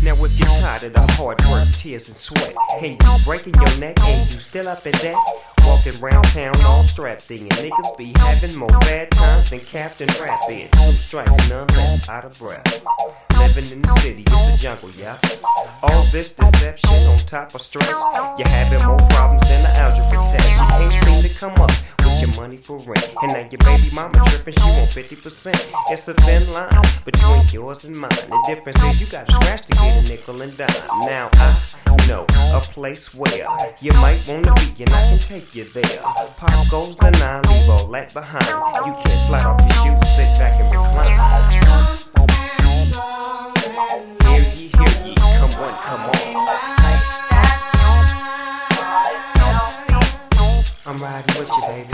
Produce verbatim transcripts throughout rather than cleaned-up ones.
Now if you're tired of the hard work, tears and sweat, and you breaking your neck and you still up in debt, walking around town all strapped in, niggas be having more bad times than Captain Rapid. Two strikes, none left, out of breath. Living in the city, it's a jungle, yeah. All this deception on top of stress, you're having more problems than the algebra test. You can't seem to come up with your money for rent, and now your baby mama tripping, she want fifty percent. It's a thin line between yours and mine. The difference is you gotta scratch to get a nickel and dime. Now I know a place where you might wanna be, and I can take you there. Pop goes the nine, leave all that behind. You can't slide off your shoes, sit back and recline. Hear ye, hear ye, come on, come on. I'm riding with you, baby.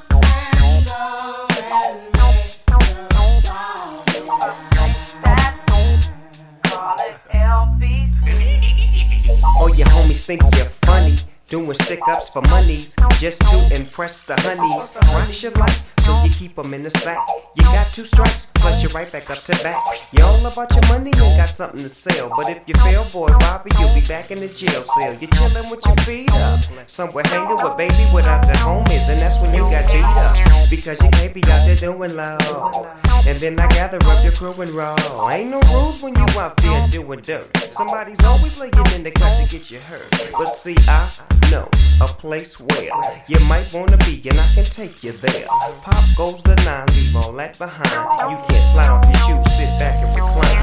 All your homies think you're funny, doing stick-ups for monies, just to impress the honeys. Rocks your life, so you keep them in the sack. You got two strikes, plus you're right back up to back. You all about your money, ain't got something to sell. But if you fail, boy, Bobby, you'll be back in the jail cell. You're chilling with your feet up, somewhere hanging with baby without the homies, and that's when you got beat up, because you can't be out there doing low. And then I gather up your crew and roll. Ain't no rules when you out there doing dirt. Somebody's always laying in the cut to get you hurt. But see, I know a place where you might wanna be, and I can take you there. Pop goes the nine, leave all that behind. You can't slide off your shoes, sit back and recline.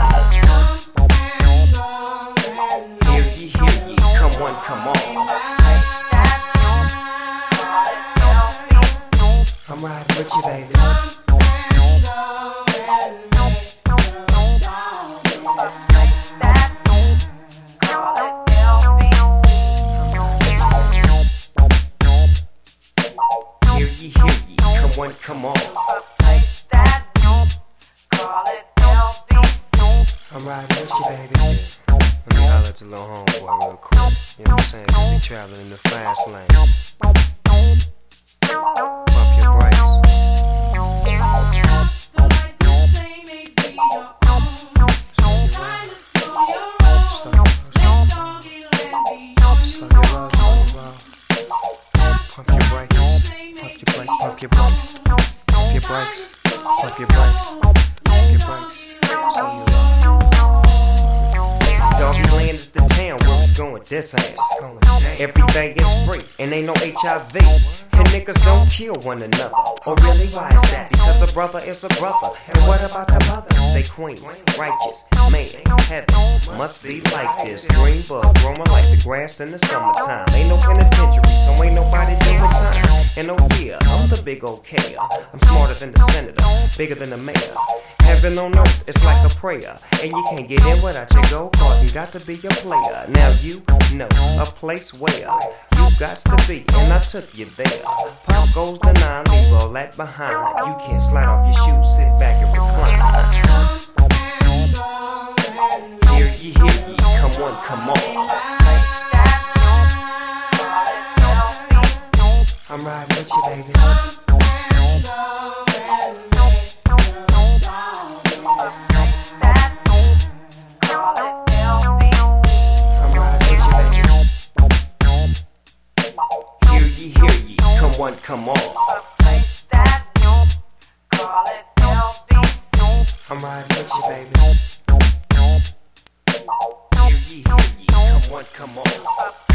Hear ye, hear ye, come on, come on. I'm riding with you, baby. Hear ye, hear ye, come on, come on. I'm riding with you, baby. Let me holler at the little homeboy real quick. You know what I'm saying? Cause he traveling in the fast lane. Pump your brakes. Pump your brakes, pump your brakes, pump your brakes, pump your brakes, pump your brakes, pump your brakes. So you Doggy land is the town where it's going this ass. Everything is free and ain't no H I V. And niggas don't kill one another. Oh really, why is that? Because a brother is a brother. And what about the mothers? They queens, righteous, man, heaven must be like this. Green bug growing like the grass in the summertime. Ain't no penitentiary, so ain't nobody doing time. And oh yeah, I'm the big old K. I'm smarter than the senator, bigger than the mayor. Heaven on earth, it's like a prayer. And you can't get in without your go, cause you got to be a player. Now you know a place where you got to be, and I took you there. Pop goes the nine, leave all that behind. You can't slide off your shoes, sit back and recline. Hear ye, hear ye, come on, come on. I'm riding with you, baby. Come on, come on. I'm riding with you, baby. Hear ye, hear ye. Come on, come on.